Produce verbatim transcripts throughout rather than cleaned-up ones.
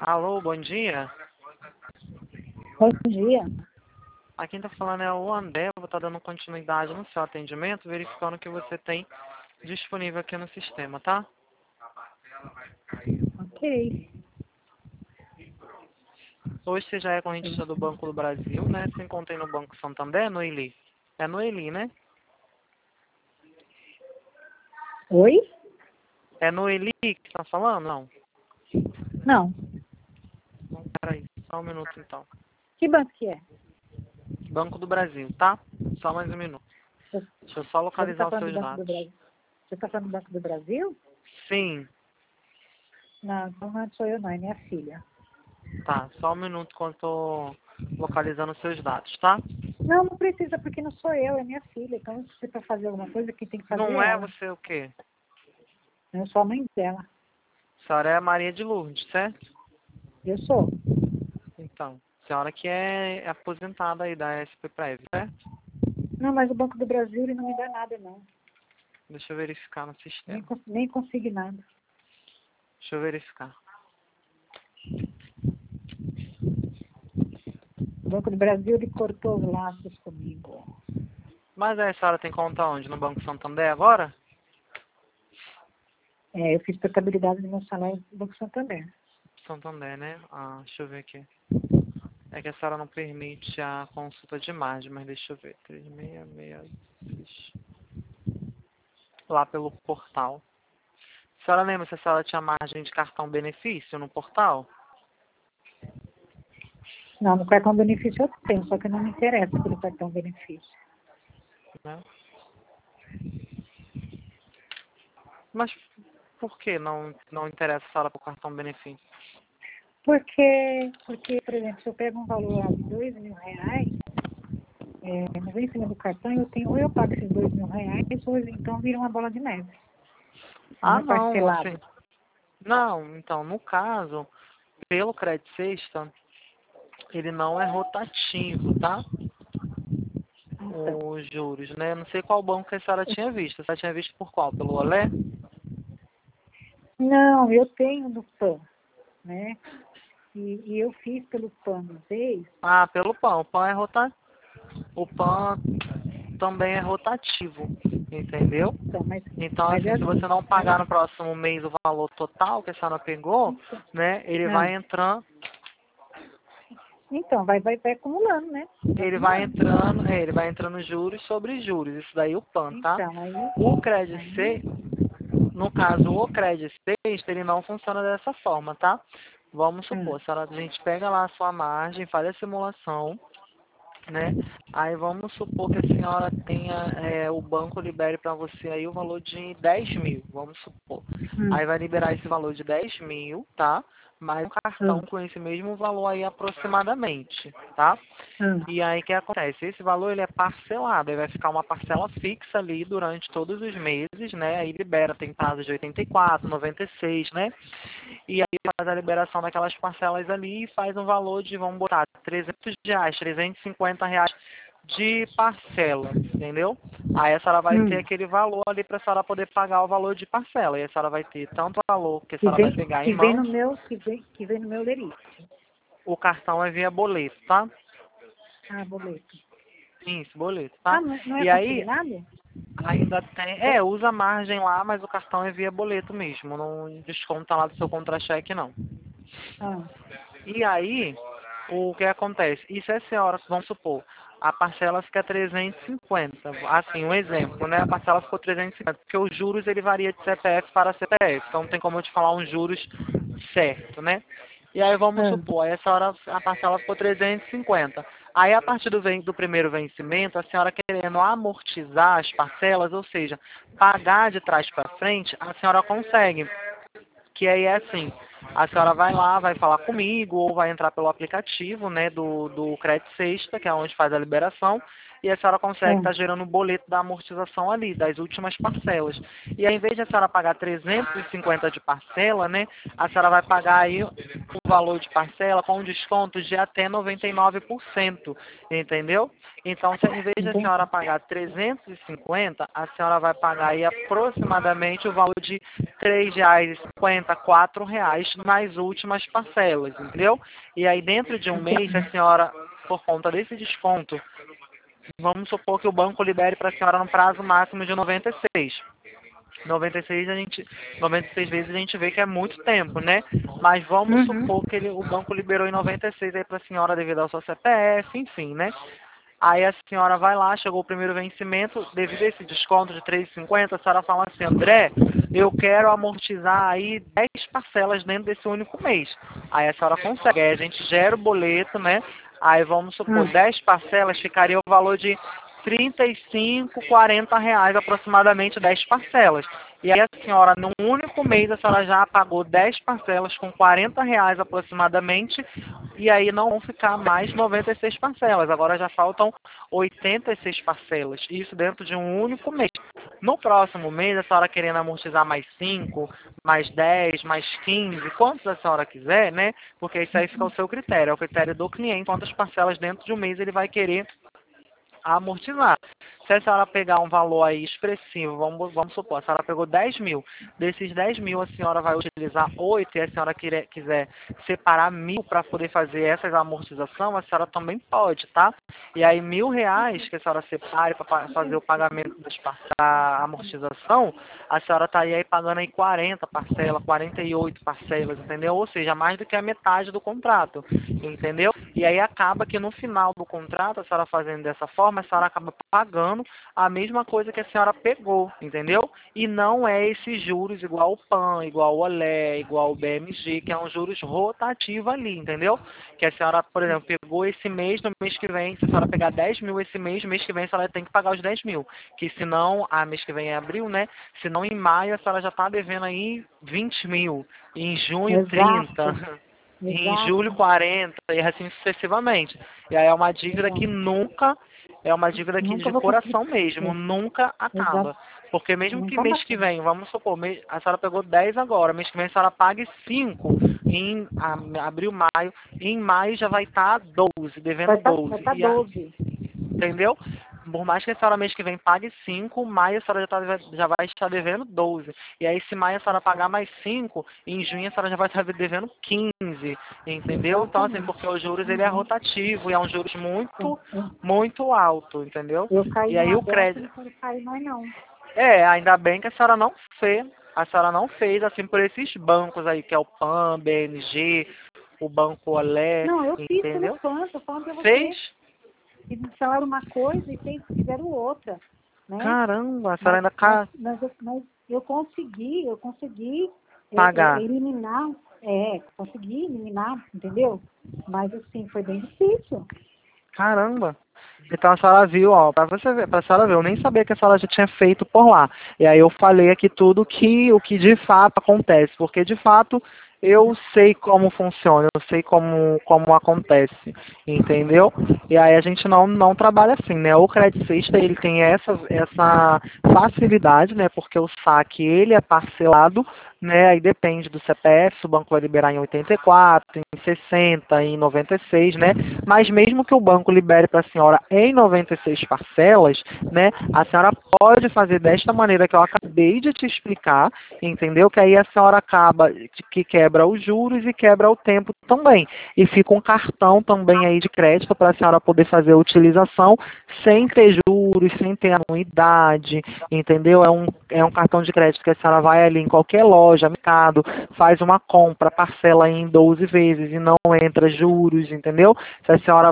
Alô, bom dia. Bom dia. Aqui quem está falando é o André. Vou estar dando continuidade no seu atendimento, verificando o que você tem disponível aqui no sistema, tá? Ok. Hoje você já é correntista do Banco do Brasil, né? Se encontra aí no Banco Santander, no Eli. É no Eli, né? Oi? É no Eli que está falando? Não. Não. Então, peraí, só um minuto então. Que banco que é? Banco do Brasil, tá? Só mais um minuto. Você Deixa eu só está localizar os falando do seus Banco do dados. Brasil? Você está falando do Banco do Brasil? Sim, Não, então não sou eu não, é minha filha. tá. Só um minuto enquanto eu tô localizando os seus dados, tá? Não, não precisa, porque não sou eu, é minha filha. Então, se você para fazer alguma coisa, quem tem que fazer Não é é ela. você o quê? Eu sou a mãe dela. A senhora é a Maria de Lourdes, certo? Eu sou. Então, a senhora que é aposentada aí da S P Prev, certo? Não, mas o Banco do Brasil ele não me dá nada, não. Deixa eu verificar no Nem, sistema. cons- nem consignado. Deixa eu verificar. O Banco do Brasil ele cortou os laços comigo. Mas aí a senhora tem conta onde? No Banco Santander agora? É, eu fiz portabilidade do meu salário do Banco Santander. Santander, né? Ah, deixa eu ver aqui. É que a senhora não permite a consulta de margem, mas deixa eu ver. três seis seis seis. Lá pelo portal. A senhora lembra se a senhora tinha margem de cartão benefício no portal? Não, no cartão benefício eu tenho, só que não me interessa pelo cartão benefício. Né? Mas por que não, não interessa a senhora pro cartão benefício? Porque, porque, por exemplo, se eu pego um valor lá de dois mil reais, é, no vencimento do cartão, eu tenho, ou eu pago esses dois mil reais, ou então vira uma bola de neve. Não Ah, é não, assim. parcelado. Não, então, no caso, pelo crédito sexta, ele não é rotativo, tá? Então, Os juros, né? Não sei qual banco que a senhora tinha visto. A senhora tinha visto por qual? Pelo Olé? não, eu tenho do PAN, né? E, e eu fiz pelo PAN uma vez. Ah, pelo pão. O pão é rota... O pão também é rotativo, entendeu? Então, mas, Então, mas assim, é se você assim. não Aí, pagar no próximo mês o valor total que a senhora pegou, então, né? Ele não. vai entrando, Então, vai, vai, vai acumulando, né? Vai ele vai acumulando. entrando, é, ele vai entrando juros sobre juros. Isso daí o pão, tá? Então, aí, O crédito aí, C, no caso, o crédito sexta, ele não funciona dessa forma, tá? Vamos hum, supor, se a gente pega lá a sua margem, faz a simulação, né? Aí vamos supor que a senhora tenha, é, o banco libere para você aí o valor de dez mil, vamos supor. hum, Aí vai liberar esse valor de dez mil, tá? Mais um cartão hum, com esse mesmo valor aí aproximadamente, tá? hum. E aí o que acontece? Esse valor ele é parcelado, ele vai ficar uma parcela fixa ali durante todos os meses, né? Aí libera, tem prazo de oitenta e quatro, noventa e seis, né? E aí faz a liberação daquelas parcelas ali e faz um valor de, vamos botar, trezentos reais, trezentos e cinquenta reais de parcela, entendeu? Aí a senhora vai ter hum. aquele valor ali para a senhora poder pagar o valor de parcela. E a senhora vai ter tanto o valor que a Que senhora vai vem, pegar em que vem no mãos, meu, que vem, que vem no meu lerite. o cartão é via boleto, tá? Ah, boleto. Isso, boleto, Ah, tá? não, não é E aí, consignado? ainda tem. É, usa a margem lá, mas o cartão é via boleto mesmo. Não desconta lá do seu contra-cheque, não. Ah, E aí, o que acontece? Isso é a senhora, vamos supor, a parcela fica trezentos e cinquenta. Assim, um exemplo, né? A parcela ficou trezentos e cinquenta, porque os juros ele varia de C P F para C P F. Então não tem como eu te falar um juros certo, né? E aí vamos ah. supor, aí a senhora, a parcela ficou trezentos e cinquenta. Aí a partir do, ven- do primeiro vencimento, a senhora querendo amortizar as parcelas, ou seja, pagar de trás para frente, a senhora consegue. Que aí é assim, a senhora vai lá, vai falar comigo, ou vai entrar pelo aplicativo, né, do, do Crédito Sexta, que é onde faz a liberação, e a senhora consegue É. estar gerando o boleto da amortização ali, das últimas parcelas. E aí, em vez de a senhora pagar trezentos e cinquenta de parcela, né, a senhora vai pagar aí o valor de parcela com desconto de até noventa e nove por cento, entendeu? Então, se em vez de a Entendi. senhora pagar trezentos e cinquenta, a senhora vai pagar aí aproximadamente o valor de três reais e cinquenta, quatro reais nas últimas parcelas, entendeu? E aí, dentro de um mês, a senhora, por conta desse desconto, vamos supor que o banco libere para a senhora no prazo máximo de noventa e seis. noventa e seis a gente, noventa e seis vezes a gente vê que é muito tempo, né? Mas vamos Uhum. supor que ele, o banco liberou em noventa e seis aí para a senhora devido ao seu C P F, enfim, né? Aí a senhora vai lá, chegou o primeiro vencimento, devido a esse desconto de três reais e cinquenta, a senhora fala assim, André, eu quero amortizar aí dez parcelas dentro desse único mês. Aí a senhora consegue, aí a gente gera o boleto, né? Aí vamos supor, Hum. dez parcelas ficaria o valor de trinta e cinco, quarenta reais aproximadamente dez parcelas. E aí a senhora, num único mês, a senhora já pagou dez parcelas com quarenta reais aproximadamente, e aí não vão ficar mais noventa e seis parcelas, agora já faltam oitenta e seis parcelas, isso dentro de um único mês. No próximo mês, a senhora querendo amortizar mais cinco, mais dez, mais quinze, quantos a senhora quiser, né? Porque isso aí fica ao seu critério, é o critério do cliente, quantas parcelas dentro de um mês ele vai querer amortizar. Se a senhora pegar um valor aí expressivo, vamos, vamos supor, a senhora pegou dez mil, desses dez mil a senhora vai utilizar oito e a senhora quiser, quiser separar mil para poder fazer essas amortização, a senhora também pode, tá? E aí mil reais que a senhora separe para fazer o pagamento das, da amortização, a senhora está aí, aí pagando aí quarenta parcelas, quarenta e oito parcelas, entendeu? Ou seja, mais do que a metade do contrato, entendeu? E aí acaba que no final do contrato, a senhora fazendo dessa forma, a senhora acaba pagando a mesma coisa que a senhora pegou, entendeu? E não é esses juros igual o P A N, igual o Olé, igual o B M G, que é um juros rotativo ali, entendeu? Que a senhora, por exemplo, pegou esse mês, no mês que vem, se a senhora pegar dez mil esse mês, mês que vem a senhora tem que pagar os dez mil. Que senão, a mês que vem é abril, né? Senão em maio a senhora já está devendo aí vinte mil, em junho trinta. Exato. Em julho Exato. quarenta e assim sucessivamente. E aí é uma dívida que Exato. nunca, é uma dívida que Nunca de vou conseguir. coração mesmo, nunca Exato. acaba. Porque mesmo que Nunca mês mais. que vem, vamos supor, mês- a senhora pegou dez agora, mês que vem a senhora pague cinco em a- abril, maio, em maio já vai estar doze, Vai devendo estar vai doze. tá E a, doze. entendeu? Por mais que a senhora mês que vem pague cinco, maio a senhora já, tá, já vai estar devendo doze. E aí se maio a senhora pagar mais cinco, em junho a senhora já vai estar devendo quinze, entendeu? Então assim, Exatamente. porque os juros ele é Uhum. rotativo e é um juros É, muito, é. muito alto, entendeu? Eu caí E aí numa o dessa, crédito... não quero cair mais não. É, ainda bem que a senhora não fez, a senhora não fez assim por esses bancos aí, que é o P A N, B M G, o Banco Olé, Não, eu fiz pelo entendeu? P A N, tô falando pra você. Fez? Eles me falaram uma coisa e fez- fizeram outra, né? Caramba, a senhora Mas, ainda mas, ca- mas, eu, mas eu consegui, eu consegui é, é, pagar. eliminar, é, consegui eliminar, entendeu? Mas assim, foi bem difícil. Caramba. Então a senhora viu, ó, pra você ver, pra senhora ver, eu nem sabia que a senhora já tinha feito por lá. E aí eu falei aqui tudo que, o que de fato acontece, porque de fato eu sei como funciona, eu sei como, como acontece, entendeu? E aí a gente não, não trabalha assim, né? O credicista, ele tem essa, essa facilidade, né? Porque o saque, ele é parcelado, né? Aí depende do C P F, se o banco vai liberar em oitenta e quatro, em sessenta, em noventa e seis, né? Mas mesmo que o banco libere para a senhora em noventa e seis parcelas, né? A senhora pode fazer desta maneira que eu acabei de te explicar, entendeu? Que aí a senhora acaba que quebra os juros e quebra o tempo também. E fica um cartão também aí de crédito para a senhora poder fazer a utilização sem ter juros, sem ter anuidade, entendeu? É um, é um cartão de crédito que a senhora vai ali em qualquer loja, mercado, faz uma compra, parcela em doze vezes e não entra juros, entendeu? Se a senhora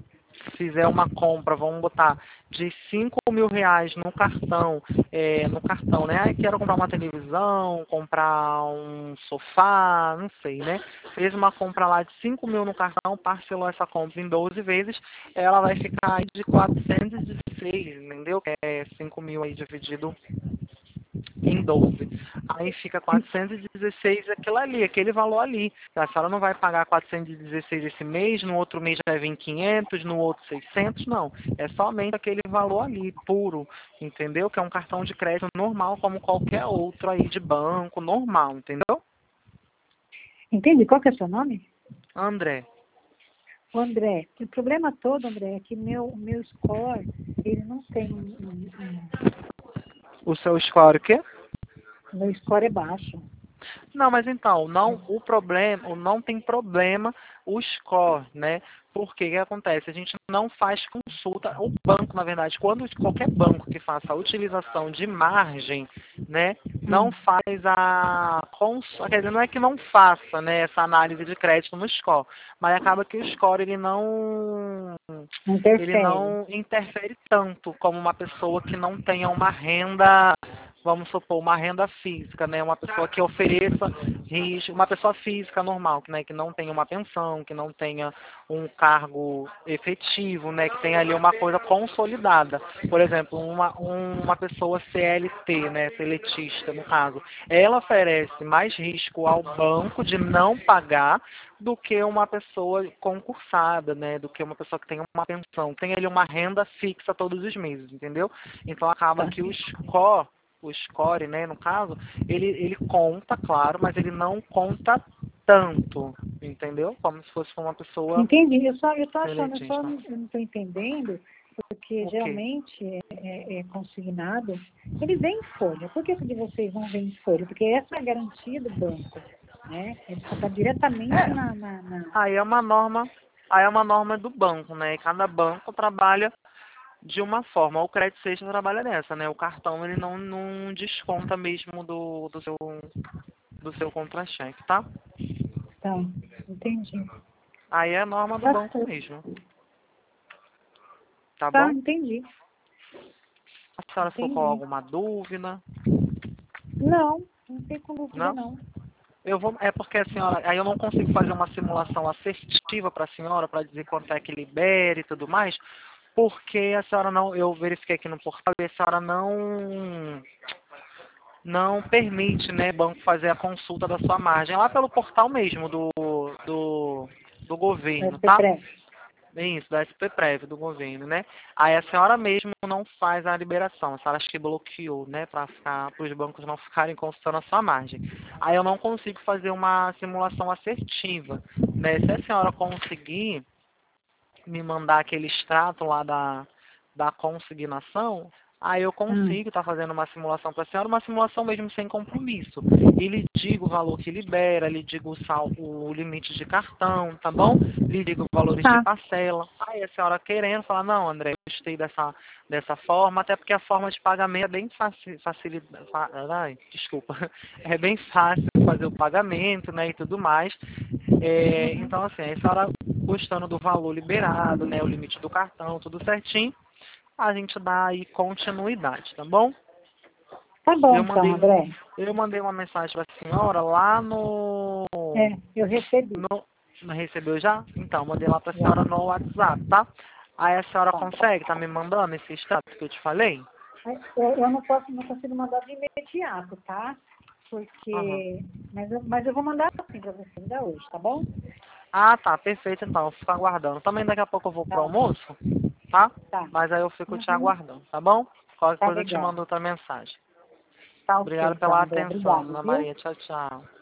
fizer uma compra, vamos botar, de cinco mil reais no cartão, é, no cartão, né? Aí quero comprar uma televisão, comprar um sofá, não sei, né? Fez uma compra lá de cinco mil no cartão, parcelou essa compra em doze vezes, ela vai ficar aí de quatrocentos e dezesseis, entendeu? Que é cinco mil aí dividido em doze. Aí fica quatrocentos e dezesseis aquilo ali, aquele valor ali. A senhora não vai pagar quatrocentos e dezesseis esse mês, no outro mês vai vir quinhentos, no outro seiscentos, não. É somente aquele valor ali, puro, entendeu? Que é um cartão de crédito normal, como qualquer outro aí de banco, normal, entendeu? Entendi. Qual que é o seu nome? André. O André, o problema todo, André, é que meu, o meu score, ele não tem um, um, um- O seu score o quê? o meu score é baixo. Não, mas então, não, o problema, o não tem problema o score, né? Porque o que acontece? A gente não faz consulta, o banco, na verdade, quando qualquer banco que faça a utilização de margem, né, não Hum, faz a consulta, quer dizer, não é que não faça, né, essa análise de crédito no score, mas acaba que o score ele não não ele interfere. não interfere tanto como uma pessoa que não tenha uma renda, vamos supor, uma renda física, né? Uma pessoa que ofereça risco, uma pessoa física normal, né? Que não tenha uma pensão, que não tenha um cargo efetivo, né? Que tenha ali uma coisa consolidada. Por exemplo, uma, um- uma pessoa C L T, né? Seletista, no caso. Ela oferece mais risco ao banco de não pagar do que uma pessoa concursada, né? Do que uma pessoa que tem uma pensão. Tem ali uma renda fixa todos os meses, entendeu? Então acaba Tá. que o score, o score, né, no caso, ele, ele conta, claro, mas ele não conta tanto, entendeu? Como se fosse uma pessoa Entendi. Eu só, eu tô achando, eu só seletista. não, eu não estou entendendo, porque O quê? geralmente é, é- é consignado, ele vem em folha. Por que esse de vocês não vem em folha? Porque essa é a garantia do banco, né? Ele está diretamente É, na, na, na- aí é uma norma, aí é uma norma do banco, né? E cada banco trabalha de uma forma. O crédito sexta trabalha nessa, né? O cartão ele não, não desconta mesmo do, do seu do seu contra-cheque, tá? Tá, entendi. Aí é a norma do Tá banco certo. mesmo, tá Tá, bom? entendi. A senhora ficou com Entendi. alguma dúvida? Não, não tem com dúvida, Não? não. Eu vou, é porque a senhora, aí eu não consigo fazer uma simulação assertiva para a senhora para dizer quanto é que libera e tudo mais, porque a senhora não, eu verifiquei aqui no portal e a senhora não não permite, né, banco fazer a consulta da sua margem lá pelo portal mesmo do do, do governo, Vai tá? pré. Isso, da S P Prev do governo, né? Aí a senhora mesmo não faz a liberação, a senhora acho que bloqueou, né? Para ficar, para os bancos não ficarem consultando a sua margem. Aí eu não consigo fazer uma simulação assertiva, né? Se a senhora conseguir me mandar aquele extrato lá da, da consignação, aí eu Hum. consigo estar fazendo uma simulação para a senhora, uma simulação mesmo sem compromisso. E lhe digo o valor que libera, lhe digo o, sal, o limite de cartão, tá bom? Lhe digo valores de Tá. parcela. Aí a senhora querendo falar, não, André, eu gostei dessa, dessa forma, até porque a forma de pagamento é bem fácil, facilita, fa, ai, desculpa, é bem fácil fazer o pagamento, né, e tudo mais. É, Uhum. então, assim, a senhora gostando do valor liberado, né, o limite do cartão, tudo certinho, a gente dá aí continuidade, tá bom? Tá bom, Eu então, mandei, um- André. eu mandei uma mensagem para a senhora lá no, É, eu recebi. no... Não recebeu já? Então, mandei lá para a Já. senhora no WhatsApp, tá? Aí a senhora Tá. consegue, tá me mandando esse extrato que eu te falei? Eu, eu não posso, não consigo mandar de imediato, tá? Aham. Porque. Mas eu, mas eu vou mandar assim pra você ainda hoje, tá bom? Ah, tá, perfeito então, eu fico aguardando. Também daqui a pouco eu vou pro Tá, almoço, tá? tá. Mas aí eu fico te Uhum. aguardando, tá bom? Qualquer Tá coisa eu te legal. mando outra mensagem. Tá ok, Obrigado então, pela André. atenção, Obrigado, Ana viu? Maria. Tchau, tchau.